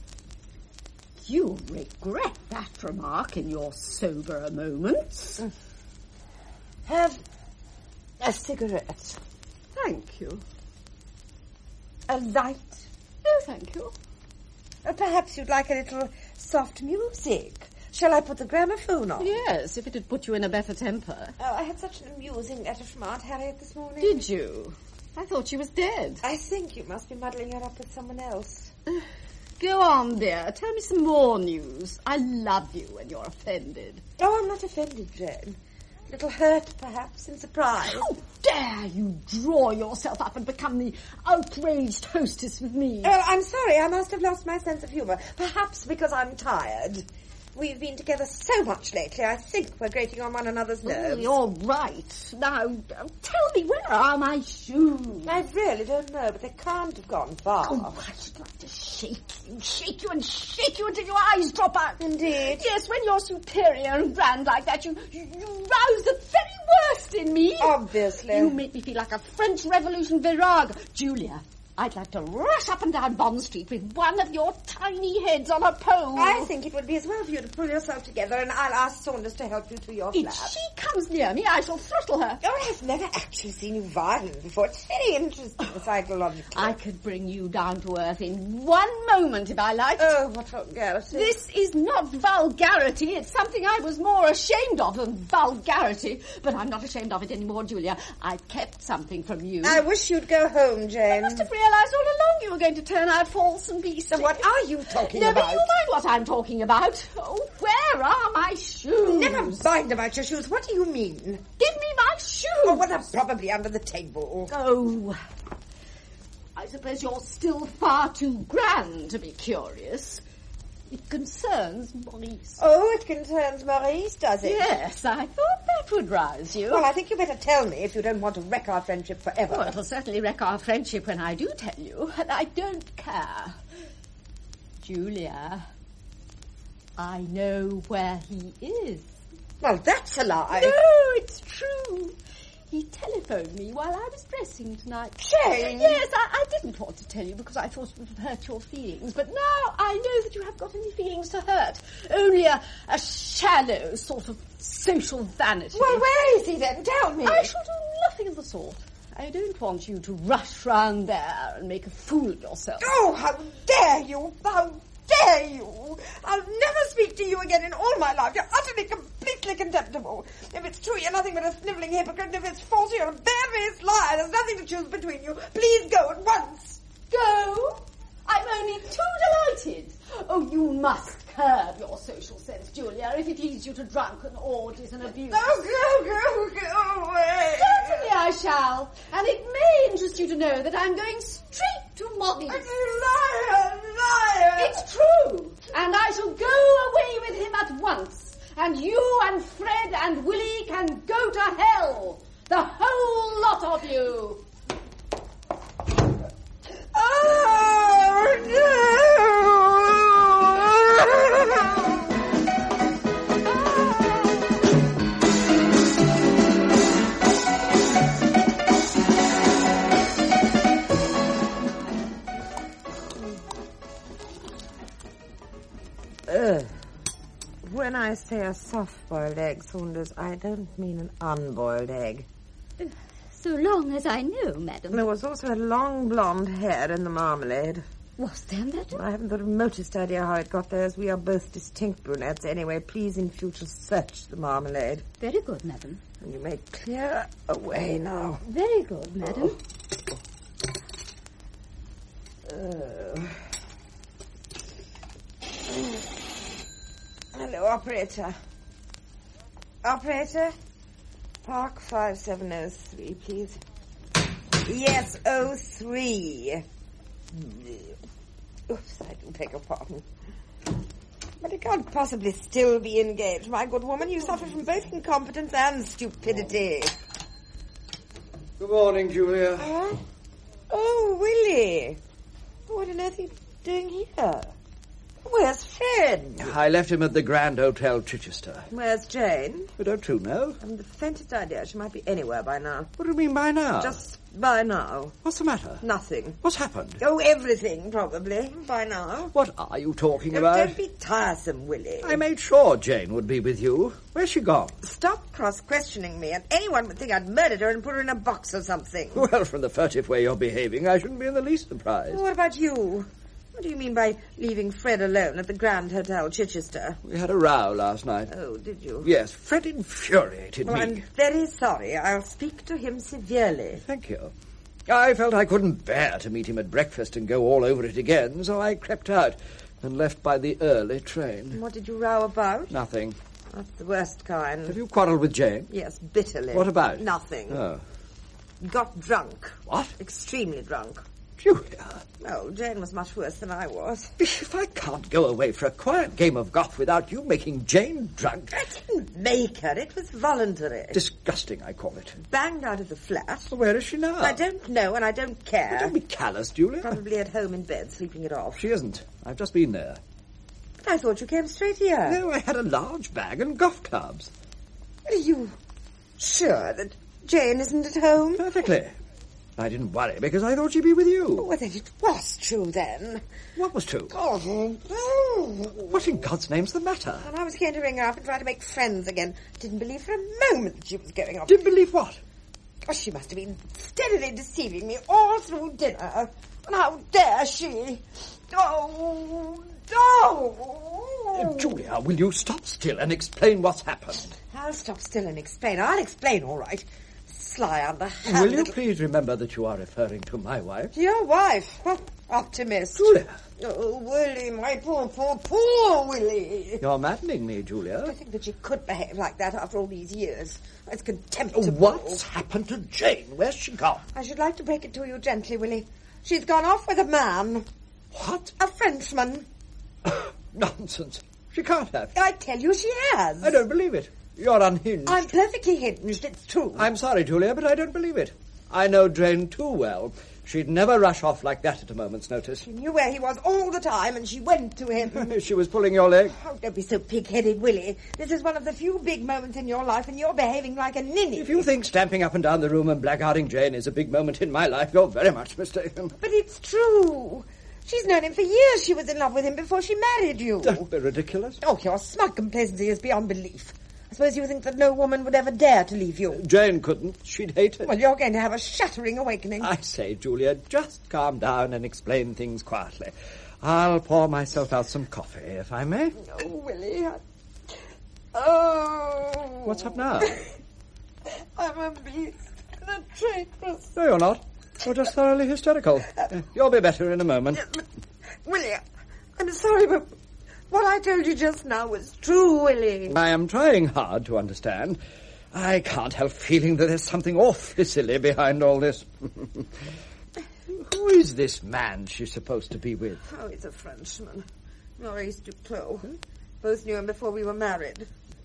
You regret that remark in your soberer moments. Have a cigarette. Thank you. A light. No, thank you. Perhaps you'd like a little soft music. Shall I put the gramophone on? Yes, if it had put you in a better temper. Oh, I had such an amusing letter from Aunt Harriet this morning. Did you? I thought she was dead. I think you must be muddling her up with someone else. Go on, dear. Tell me some more news. I love you when you're offended. Oh, I'm not offended, Jane. A little hurt, perhaps, in surprise. How dare you draw yourself up and become the outraged hostess with me? Oh, I'm sorry. I must have lost my sense of humour. Perhaps because I'm tired. We've been together so much lately, I think we're grating on one another's nerves. You're right. Now, tell me, where are my shoes? I really don't know, but they can't have gone far. Oh, I should like to shake you and shake you until your eyes drop out. Indeed. Yes, when you're superior and grand like that, you rouse the very worst in me. Obviously. You make me feel like a French Revolution virago. Julia, I'd like to rush up and down Bond Street with one of your tiny heads on a pole. I think it would be as well for you to pull yourself together, and I'll ask Saunders to help you to your flat. If she comes near me, I shall throttle her. Oh, I've never actually seen you violent before. It's very interesting, psychologically. I could bring you down to earth in one moment if I liked. Oh, what vulgarity. This is not vulgarity. It's something I was more ashamed of than vulgarity. But I'm not ashamed of it anymore, Julia. I've kept something from you. I wish you'd go home, Jane. I must have realised all along you were going to turn out false and beastly. So what are you talking Never about? you mind what I'm talking about. Oh, where are my shoes? Never mind about your shoes. What do you mean? Give me my shoes. Oh, well, they're probably under the table. Oh, I suppose you're still far too grand to be curious. It concerns Maurice. Oh, it concerns Maurice, does it? Yes, I thought that would rouse you. Well, I think you better tell me if you don't want to wreck our friendship forever. Well, it'll certainly wreck our friendship when I do tell you, and I don't care. Julia, I know where he is. Well, that's a lie. No, it's true. He telephoned me while I was dressing tonight. Jane! Yes, I didn't want to tell you because I thought it would hurt your feelings, but now I know that you haven't got any feelings to hurt. Only a shallow sort of social vanity. Well, where is he then? Tell me. I shall do nothing of the sort. I don't want you to rush round there and make a fool of yourself. Oh, how dare you! How dare you! I'll never speak to you again in all my life. You're utterly, completely contemptible. If it's true, you're nothing but a snivelling hypocrite, and if it's false, you're a bare-faced liar. There's nothing to choose between you. Please go at once. Go? I'm only too delighted. Oh, you must curb your social sense, Julia, if it leads you to drunken orgies and abuse. Oh, go away. Certainly I shall. And it may interest you to know that I'm going straight to Maurice. Liar, liar. It's true. And I shall go away with him at once. And you and Fred and Willie can go to hell. The whole lot of you. Oh, no. When I say a soft-boiled egg, Saunders, I don't mean an unboiled egg. So long as I know, madam. There was also a long blonde hair in the marmalade. Was there, madam? I haven't the remotest idea how it got there, as we are both distinct brunettes. Anyway, please in future search the marmalade. Very good, madam. And you may clear away now. Very good, madam. Hello, operator. Operator? Park 5703, please. Yes, 03. Oops, I do beg your pardon. But it can't possibly still be engaged, my good woman. You suffer from both incompetence and stupidity. Good morning, Julia. Oh, Willie. What on earth are you doing here? Where's Fred? I left him at the Grand Hotel Chichester. Where's Jane? Don't you know? I haven't the faintest idea. She might be anywhere by now. What do you mean by now? Just by now. What's the matter? Nothing. What's happened? Oh, everything, probably, by now. What are you talking Oh, about? don't be tiresome, Willie. I made sure Jane would be with you. Where's she gone? Stop cross-questioning me, and anyone would think I'd murdered her and put her in a box or something. Well, from the furtive way you're behaving, I shouldn't be in the least surprised. What about you? What do you mean by leaving Fred alone at the Grand Hotel Chichester? We had a row last night. Oh, did you? Yes, Fred infuriated Well, me. I'm very sorry. I'll speak to him severely. Thank you. I felt I couldn't bear to meet him at breakfast and go all over it again, so I crept out and left by the early train. What did you row about? Nothing. That's the worst kind. Have you quarrelled with Jane? Yes, bitterly. What about? Nothing. Oh. Got drunk. What? Extremely drunk. Julia. Oh, Jane was much worse than I was. If I can't go away for a quiet game of golf without you making Jane drunk... I didn't make her. It was voluntary. Disgusting, I call it. Banged out of the flat. Well, where is she now? I don't know, and I don't care. Well, don't be callous, Julia. Probably at home in bed, sleeping it off. She isn't. I've just been there. But I thought you came straight here. No, I had a large bag and golf clubs. You sure that Jane isn't at home? Perfectly. I didn't worry because I thought she'd be with you. Well, then it was true, then. What was true? Oh. What in God's name's the matter? And I was going to ring her up and try to make friends again. Didn't believe for a moment that she was going off. Didn't believe what? Oh, she must have been steadily deceiving me all through dinner. And how dare she? Oh, no! Julia, will you stop still and explain what's happened? I'll stop still and explain. I'll explain, all right. Sly underhand. Will you please remember that you are referring to my wife? Your wife? Oh, optimist. Julia. Oh, Willie, my poor, poor, poor Willie. You're maddening me, Julia. I think that she could behave like that after all these years. It's contemptible. What's happened to Jane? Where's she gone? I should like to break it to you gently, Willie. She's gone off with a man. What? A Frenchman. Nonsense. She can't have. I tell you she has. I don't believe it. You're unhinged. I'm perfectly hinged, it's true. I'm sorry, Julia, but I don't believe it. I know Jane too well. She'd never rush off like that at a moment's notice. She knew where he was all the time, and she went to him. She was pulling your leg. Oh, don't be so pig-headed, Willie. This is one of the few big moments in your life, and you're behaving like a ninny. If you think stamping up and down the room and blackguarding Jane is a big moment in my life, you're very much mistaken. But it's true. She's known him for years. She was in love with him before she married you. Don't be ridiculous. Oh, your smug complacency is beyond belief. I suppose you think that no woman would ever dare to leave you. Jane couldn't. She'd hate it. Well, you're going to have a shattering awakening. I say, Julia, just calm down and explain things quietly. I'll pour myself out some coffee, if I may. Oh, Willie. Oh. What's up now? I'm a beast. A traitress. No, you're not. You're just thoroughly hysterical. You'll be better in a moment. Willie, I'm sorry, but what I told you just now was true, Willie. I am trying hard to understand. I can't help feeling that there's something awfully silly behind all this. Who is this man she's supposed to be with? Oh, he's a Frenchman. Maurice Duclos. Both knew him before we were married.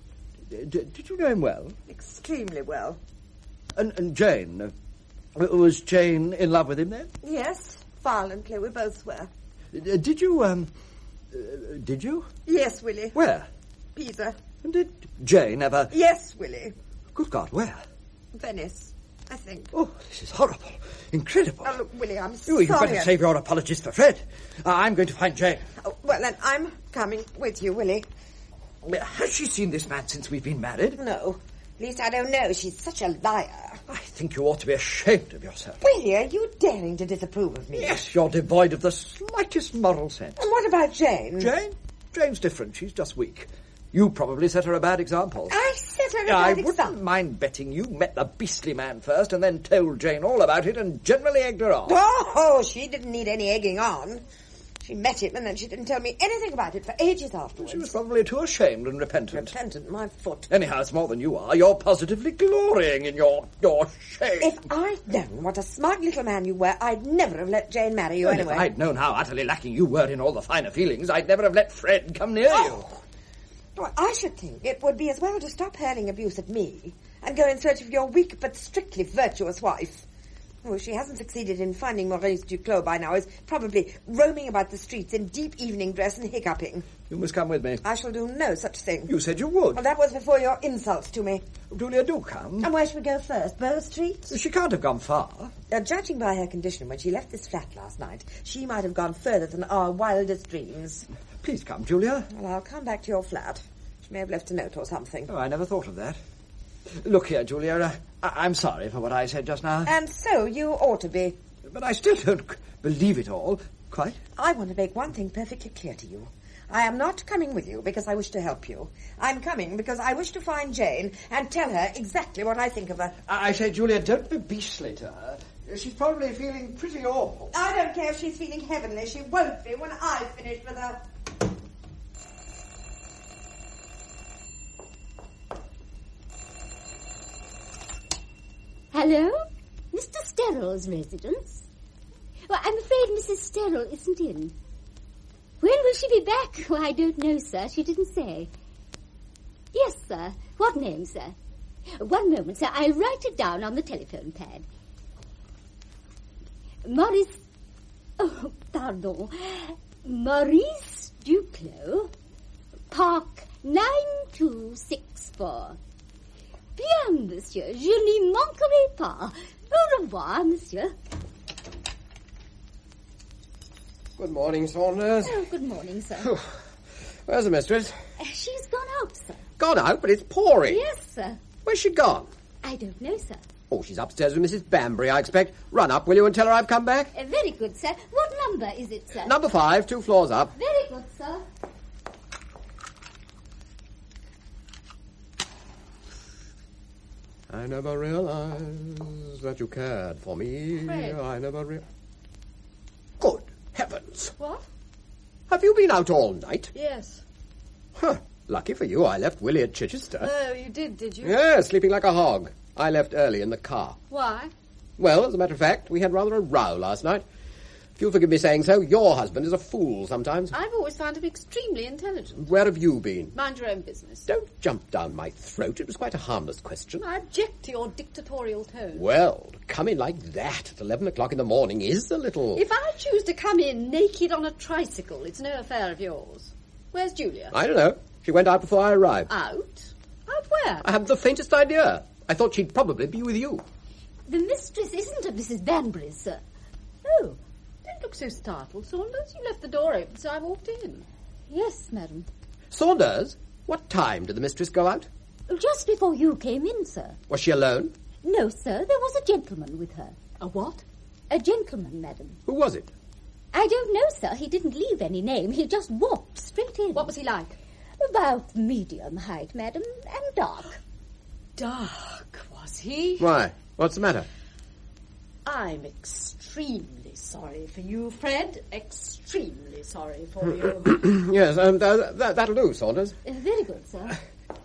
Did you know him well? Extremely well. And Jane? Was Jane in love with him then? Yes, violently. We both were. Did you, did you? Yes, Willie. Where? Pisa. And did Jane ever... Yes, Willie. Good God, where? Venice, I think. Oh, this is horrible. Incredible. Oh, look, Willie, I'm sorry. You've got to save your apologies for Fred. I'm going to find Jane. Oh, well, then I'm coming with you, Willie. Has she seen this man since we've been married? No. At least I don't know. She's such a liar. I think you ought to be ashamed of yourself. Willie, are you daring to disapprove of me? Yes, you're devoid of the slightest moral sense. And what about Jane? Jane? Jane's different. She's just weak. You probably set her a bad example. I set her a I bad wouldn't example. mind betting you met the beastly man first and then told Jane all about it and generally egged her on. Oh, she didn't need any egging on. She met him and then she didn't tell me anything about it for ages afterwards. She was probably too ashamed and repentant. Repentant, my foot. Anyhow, it's more than you are. You're positively glorying in your shame. If I'd known what a smart little man you were, I'd never have let Jane marry you anyway. If I'd known how utterly lacking you were in all the finer feelings, I'd never have let Fred come near you. Well, I should think it would be as well to stop hurling abuse at me and go in search of your weak but strictly virtuous wife. Oh, she hasn't succeeded in finding Maurice Duclos by now. Is probably roaming about the streets in deep evening dress and hiccuping. You must come with me. I shall do no such thing. You said you would. Well, that was before your insults to me. Julia, do come. And where should we go first? Bow Street? She can't have gone far. Judging by her condition when she left this flat last night, she might have gone further than our wildest dreams. Please come, Julia. Well, I'll come back to your flat. She may have left a note or something. Oh, I never thought of that. Look here, Julia, I'm sorry for what I said just now. And so you ought to be. But I still don't believe it all, quite. I want to make one thing perfectly clear to you. I am not coming with you because I wish to help you. I'm coming because I wish to find Jane and tell her exactly what I think of her. I say, Julia, don't be beastly to her. She's probably feeling pretty awful. I don't care if she's feeling heavenly. She won't be when I've finished with her. Hello? Mr. Sterrell's residence? Well, I'm afraid Mrs. Sterrell isn't in. When will she be back? Oh, I don't know, sir. She didn't say. Yes, sir. What name, sir? One moment, sir. I'll write it down on the telephone pad. Maurice... Oh, pardon. Maurice Duclos, Park 9264. Be bien, monsieur. Je n'y manquerai pas. Au revoir, monsieur. Good morning, Saunders. Oh, good morning, sir. Where's the mistress? She's gone out, sir. Gone out, but it's pouring. Yes, sir. Where's she gone? I don't know, sir. Oh, she's upstairs with Mrs. Banbury, I expect. Run up, will you, and tell her I've come back? Very good, sir. What number is it, sir? Number 5, 2 floors up. Very good, sir. I never realized that you cared for me. Fred. I never Good heavens. What? Have you been out all night? Yes. Huh. Lucky for you, I left Willie at Chichester. Oh, you did you? Yes, sleeping like a hog. I left early in the car. Why? Well, as a matter of fact, we had rather a row last night. If you'll forgive me saying so, your husband is a fool sometimes. I've always found him extremely intelligent. Where have you been? Mind your own business. Don't jump down my throat. It was quite a harmless question. I object to your dictatorial tone. Well, to come in like that at 11 o'clock in the morning is a little... If I choose to come in naked on a tricycle, it's no affair of yours. Where's Julia? I don't know. She went out before I arrived. Out? Out where? I haven't the faintest idea. I thought she'd probably be with you. The mistress isn't of Mrs. Banbury's, sir. Oh, don't look so startled, Saunders. You left the door open, so I walked in. Yes, madam. Saunders, what time did the mistress go out? Just before you came in, sir. Was she alone? No, sir. There was a gentleman with her. A what? A gentleman, madam. Who was it? I don't know, sir. He didn't leave any name. He just walked straight in. What was he like? About medium height, madam, and dark. Dark, was he? Why? What's the matter? I'm extremely sorry for you, Fred. Extremely sorry for you. Yes, that'll do, Saunders. Very good, sir.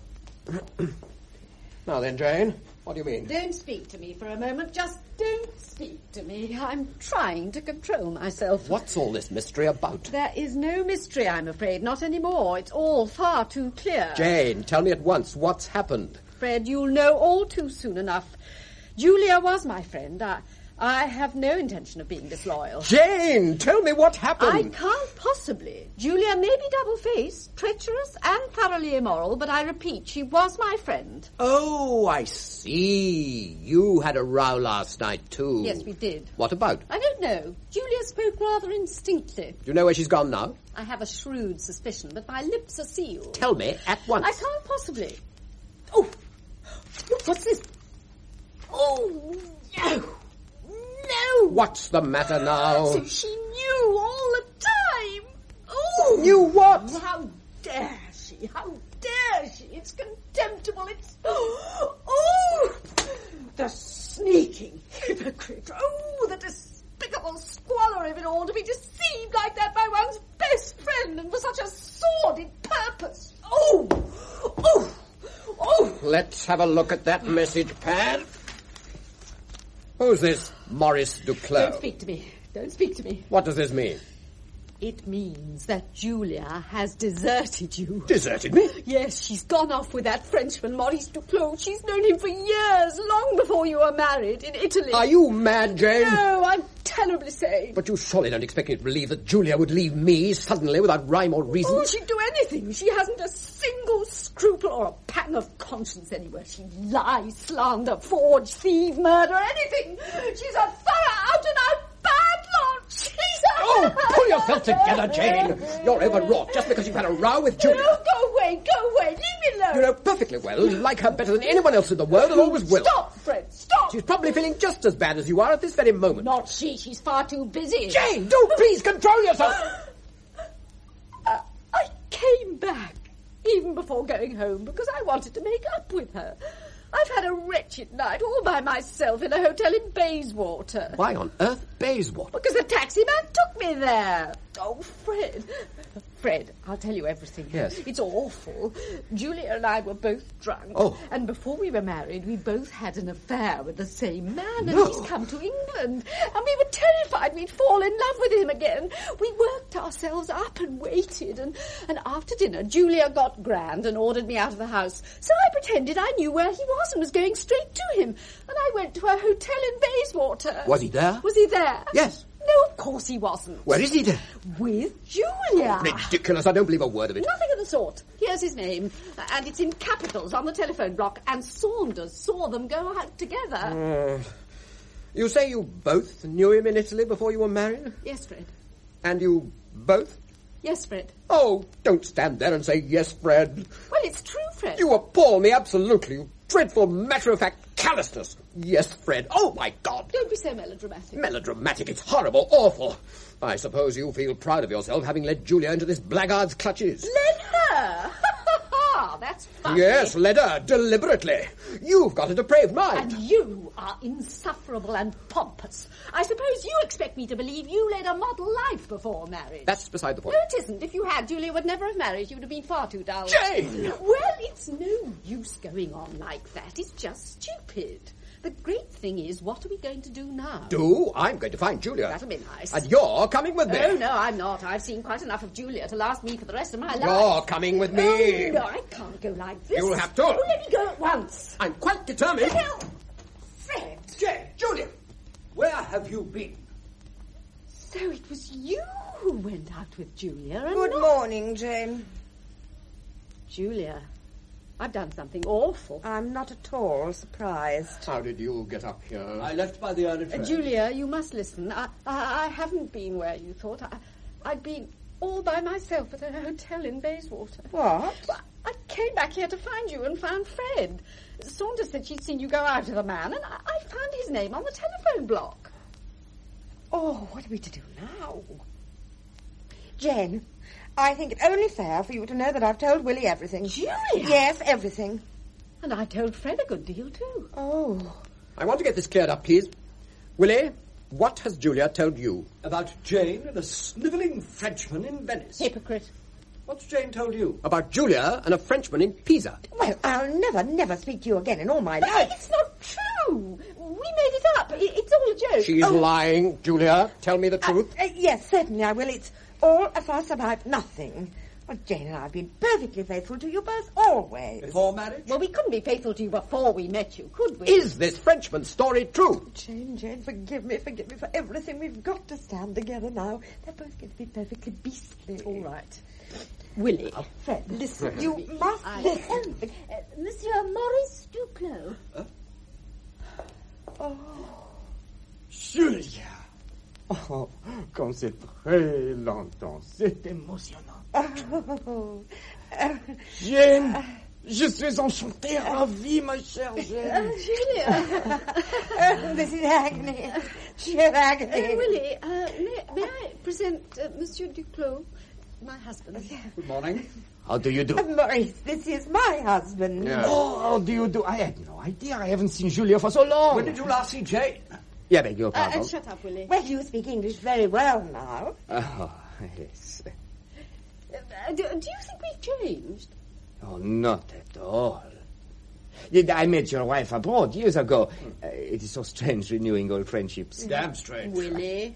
Now then, Jane, what do you mean? Don't speak to me for a moment. Just don't speak to me. I'm trying to control myself. What's all this mystery about? There is no mystery, I'm afraid. Not anymore. It's all far too clear. Jane, tell me at once what's happened. Fred, you'll know all too soon enough. Julia was my friend. I have no intention of being disloyal. Jane, tell me what happened. I can't possibly. Julia may be double-faced, treacherous, and thoroughly immoral, but I repeat, she was my friend. Oh, I see. You had a row last night, too. Yes, we did. What about? I don't know. Julia spoke rather indistinctly. Do you know where she's gone now? I have a shrewd suspicion, but my lips are sealed. Tell me at once. I can't possibly. Oh, what's this? Oh, no. No! What's the matter now? So she knew all the time. Oh! Knew what? How dare she? How dare she? It's contemptible. It's... Oh! The sneaking hypocrite. Oh, the despicable squalor of it all, to be deceived like that by one's best friend and for such a sordid purpose. Oh! Oh! Oh! Let's have a look at that message pad. Who's this Maurice Duclos? Don't speak to me. Don't speak to me. What does this mean? It means that Julia has deserted you. Deserted me? Yes, she's gone off with that Frenchman, Maurice Duclos. She's known him for years, long before you were married, in Italy. Are you mad, Jane? No, I'm terribly sane. But you surely don't expect me to believe that Julia would leave me suddenly without rhyme or reason? Oh, she'd do anything. She hasn't a single scruple or a pang of conscience anywhere. She'd lie, slander, forge, thieve, murder, anything. She's a thorough, out-and-out bad lot. She's a... Oh, pull yourself together, Jane. You're overwrought just because you've had a row with Julia. No, go away, leave me alone. You know perfectly well you like her better than anyone else in the world and always will. Stop, Fred, stop. She's probably feeling just as bad as you are at this very moment. Not she, she's far too busy. Jane, do please control yourself. I came back, even before going home, because I wanted to make up with her. I've had a wretched night all by myself in a hotel in Bayswater. Why on earth Bayswater? Because the taxi man took me there. Oh, Fred, I'll tell you everything. Yes. It's awful. Julia and I were both drunk. Oh. And before we were married, we both had an affair with the same man, and No. he's come to England. And we were terrified we'd fall in love with him again. We worked ourselves up and waited, and after dinner, Julia got grand and ordered me out of the house. So I pretended I knew where he was and was going straight to him. And I went to a hotel in Bayswater. Was he there? Was he there? Yes. No, of course he wasn't. Where is he then? With Julia. Ridiculous. I don't believe a word of it. Nothing of the sort. Here's his name, and it's in capitals on the telephone block, and Saunders saw them go out together. You say you both knew him in Italy before you were married? Yes, Fred. And you both? Yes, Fred. Oh, don't stand there and say yes, Fred. Well, it's true, Fred. You appall me absolutely. You dreadful matter-of-fact callousness. Yes, Fred. Oh, my God. Don't be so melodramatic. Melodramatic. It's horrible, awful. I suppose you feel proud of yourself having led Julia into this blackguard's clutches. Led her? That's funny. Yes, led her, deliberately. You've got a depraved mind. And you are insufferable and pompous. I suppose you expect me to believe you led a model life before marriage. That's beside the point. No, it isn't. If you had, Julia would never have married. You would have been far too dull. Jane! Well, it's no use going on like that. It's just stupid. The great thing is, what are we going to do now? Do? I'm going to find Julia. That'll be nice. And you're coming with me. Oh, no, I'm not. I've seen quite enough of Julia to last me for the rest of my life. You're coming with me. Oh, no, I can't go like this. You'll have to. Oh, let me go at once. I'm quite determined. No, Fred. Jane! Julia! Where have you been? So it was you who went out with Julia and Good not... morning, Jane. Julia, I've done something awful. I'm not at all surprised. How did you get up here? I left by the early train. Julia, you must listen. I haven't been where you thought. I've been all by myself at a hotel in Bayswater. What? Well, I came back here to find you and found Fred. Saunders said she'd seen you go out with a man, and I found his name on the telephone block. Oh, what are we to do now? Jane, I think it only fair for you to know that I've told Willie everything. Julia? Yes, everything. And I told Fred a good deal, too. Oh. I want to get this cleared up, please. Willie, what has Julia told you? About Jane and a snivelling Frenchman in Venice. Hypocrite. What's Jane told you? About Julia and a Frenchman in Pisa. Well, I'll never speak to you again in all my life. It's not true. We made it up. It's all a joke. She's lying, Julia. Tell me the truth. Yes, certainly I will. It's all a fuss about nothing. Well, Jane and I have been perfectly faithful to you both, always. Before marriage? Well, we couldn't be faithful to you before we met you, could we? Is this Frenchman's story true? Jane, forgive me for everything. We've got to stand together now. They're both going to be perfectly beastly. All right. Willie. Fred, listen, you must listen. Monsieur Maurice Duclos. Julia! Oh, comme c'est très longtemps. C'est émotionnant. Oh. Jane, je suis enchanté, ravi, ma chère Jane. Julia. This is agony. Sheer agony. Willie, may I present Monsieur Duclos, my husband? Good morning. How do you do? Maurice, this is my husband. Yeah. Oh, how do you do? I had no idea. I haven't seen Julia for so long. When did you last see Jane? Yeah, beg your pardon. Shut up, Willie. Well, you speak English very well now. Oh, yes. Do you think we've changed? Oh, not at all. I met your wife abroad years ago. It is so strange renewing old friendships. Damn strange. Willie.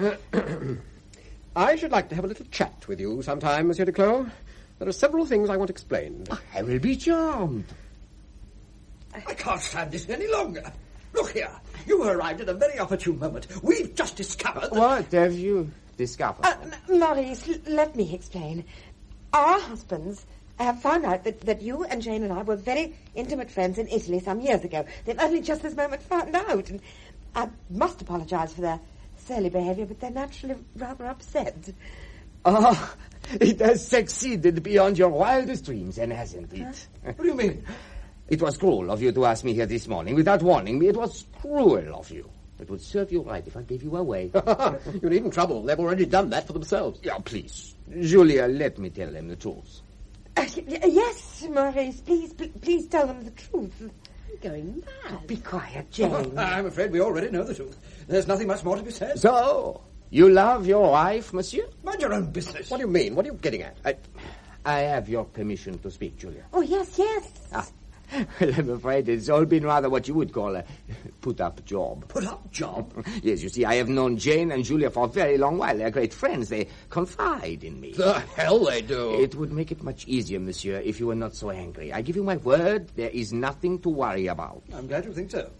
I should like to have a little chat with you sometime, Monsieur Duclos. There are several things I want explained. I will be charmed. I can't stand this any longer. Look here. You arrived at a very opportune moment. We've just discovered that... What have you discovered? Maurice, let me explain. Our husbands have found out that you and Jane and I were very intimate friends in Italy some years ago. They've only just this moment found out. And I must apologise for their surly behaviour, but they're naturally rather upset. Oh, it has succeeded beyond your wildest dreams, and hasn't it? What do you mean? It was cruel of you to ask me here this morning without warning me. It was cruel of you. It would serve you right if I gave you away. You needn't trouble. They've already done that for themselves. Yeah, please. Julia, let me tell them the truth. Yes, Maurice, please tell them the truth. I'm going mad. Be quiet, Jane. I'm afraid we already know the truth. There's nothing much more to be said. So, you love your wife, monsieur? Mind your own business. What do you mean? What are you getting at? I have your permission to speak, Julia. Oh, yes. Well, I'm afraid it's all been rather what you would call a put-up job. Put-up job? Yes, you see, I have known Jane and Julia for a very long while. They're great friends. They confide in me. The hell they do. It would make it much easier, monsieur, if you were not so angry. I give you my word, there is nothing to worry about. I'm glad you think so.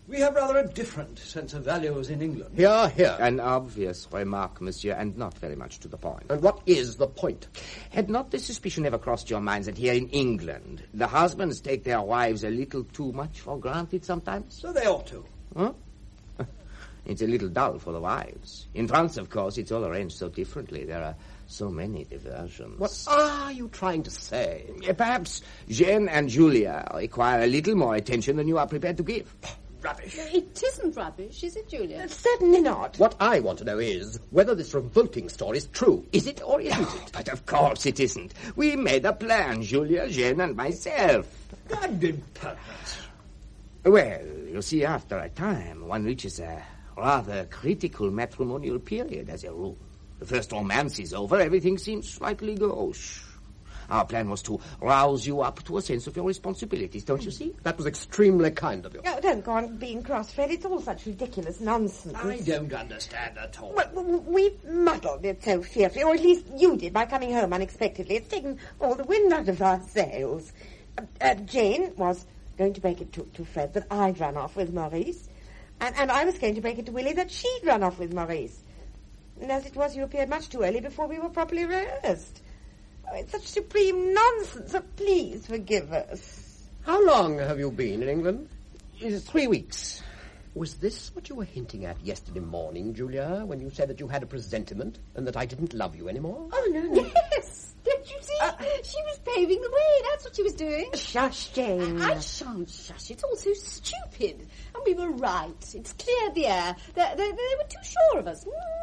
We have rather a different sense of values in England. Here, here. An obvious remark, monsieur, and not very much to the point. And what is the point? Had not the suspicion ever crossed your minds that here in England, the husbands take their wives a little too much for granted sometimes? So they ought to. Huh? It's a little dull for the wives. In France, of course, it's all arranged so differently. There are so many diversions. What are you trying to say? Perhaps Jane and Julia require a little more attention than you are prepared to give. Rubbish. It isn't rubbish, is it, Julia? Certainly not. What I want to know is whether this revolting story is true. Is it or isn't it? But of course it isn't. We made a plan, Julia, Jane, and myself. God impertinent. Well, you see, after a time, one reaches a rather critical matrimonial period, as a rule. The first romance is over, everything seems slightly gauche. Our plan was to rouse you up to a sense of your responsibilities, don't you see? That was extremely kind of you. Oh, don't go on being cross, Fred. It's all such ridiculous nonsense. I don't understand at all. Well, we've muddled it so fearfully, or at least you did by coming home unexpectedly. It's taken all the wind out of our sails. Jane was going to break it to Fred that I'd run off with Maurice, and I was going to break it to Willie that she'd run off with Maurice. And as it was, you appeared much too early before we were properly rehearsed. Oh, it's such supreme nonsense, so please forgive us. How long have you been in England? 3 weeks. Was this what you were hinting at yesterday morning, Julia, when you said that you had a presentiment and that I didn't love you anymore? Oh, no. Yes! Don't you see? She was paving the way. That's what she was doing. Shush, Jane. I shan't shush. It's all so stupid. And we were right. It's cleared the air. They were too sure of us.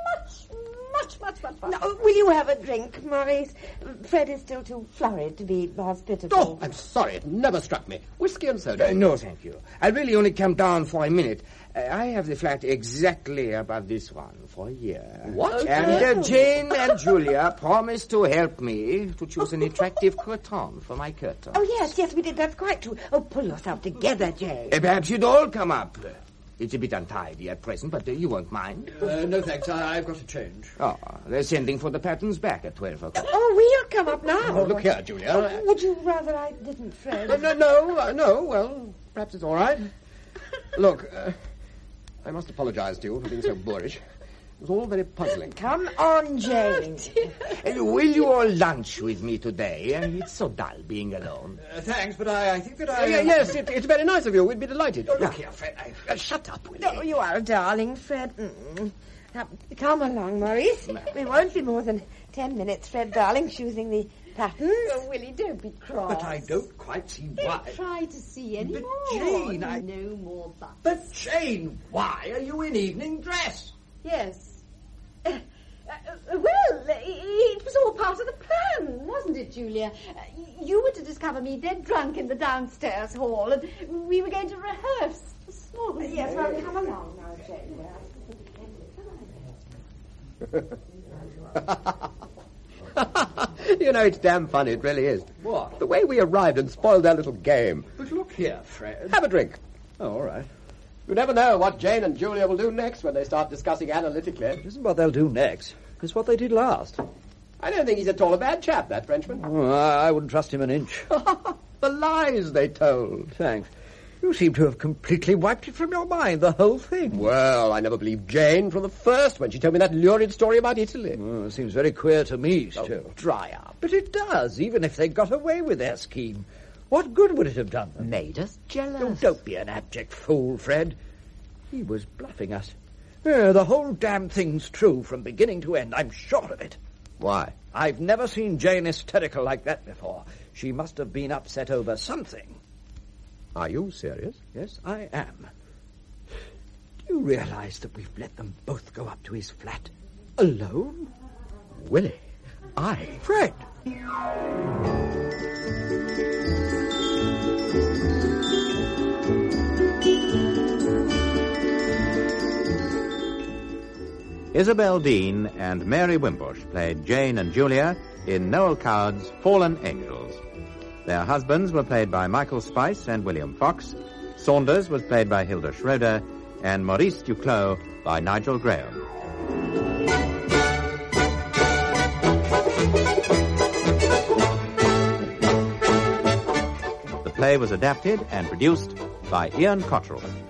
Much. No, will you have a drink, Maurice? Fred is still too flurried to be hospitable. Oh, I'm sorry. It never struck me. Whiskey and soda. No, thank you. I'll really only come down for a minute. I have the flat exactly above this one for a year. What? And Jane and Julia promised to help me to choose an attractive cretonne for my curtain. Oh, yes, we did. That's quite true. Oh, pull yourself together, Jane. Perhaps you'd all come up. It's a bit untidy at present, but you won't mind. No, thanks. I've got to change. Oh, they're sending for the patterns back at 12 o'clock. Oh, we'll come up now. Oh, look here, Julia. Would you rather I didn't, Fred? No. Well, perhaps it's all right. Look, I must apologize to you for being so boorish. It was all very puzzling. Come on, Jane. Will you all lunch with me today? It's so dull being alone. Thanks, but I think that I... Yes, it's very nice of you. We'd be delighted. Oh, look here, Fred. Shut up, Willie. Oh, you are a darling, Fred. Now, come along, Maurice. We won't be more than 10 minutes, Fred, darling, choosing the patterns. Oh, Willie, don't be cross. But I don't quite see why. Don't try to see any But more. Jane, No more buts. But, Jane, why are you in evening dress? Yes. Well, it was all part of the plan, wasn't it, Julia? You were to discover me dead drunk in the downstairs hall, and we were going to rehearse this morning. Yes, well, come along now, Jane. You know, it's damn funny. It really is. What? The way we arrived and spoiled their little game. But look here, Fred. Have a drink. Oh, all right. You never know what Jane and Julia will do next when they start discussing analytically. It isn't what they'll do next. It's what they did last. I don't think he's at all a bad chap, that Frenchman. Oh, I wouldn't trust him an inch. The lies they told. Thanks. You seem to have completely wiped it from your mind, the whole thing. Well, I never believed Jane from the first when she told me that lurid story about Italy. Oh, it seems very queer to me still. Oh, dry up. But it does, even if they got away with their scheme. What good would it have done them? Made us jealous. Oh, don't be an abject fool, Fred. He was bluffing us. The whole damn thing's true from beginning to end. I'm sure of it. Why? I've never seen Jane hysterical like that before. She must have been upset over something. Are you serious? Yes, I am. Do you realize that we've let them both go up to his flat alone? Willie, Fred! Isabel Dean and Mary Wimbush played Jane and Julia in Noel Coward's Fallen Angels. Their husbands were played by Michael Spice and William Fox. Saunders was played by Hilda Schroeder, and Maurice Duclos by Nigel Graham. The play was adapted and produced by Ian Cottrell.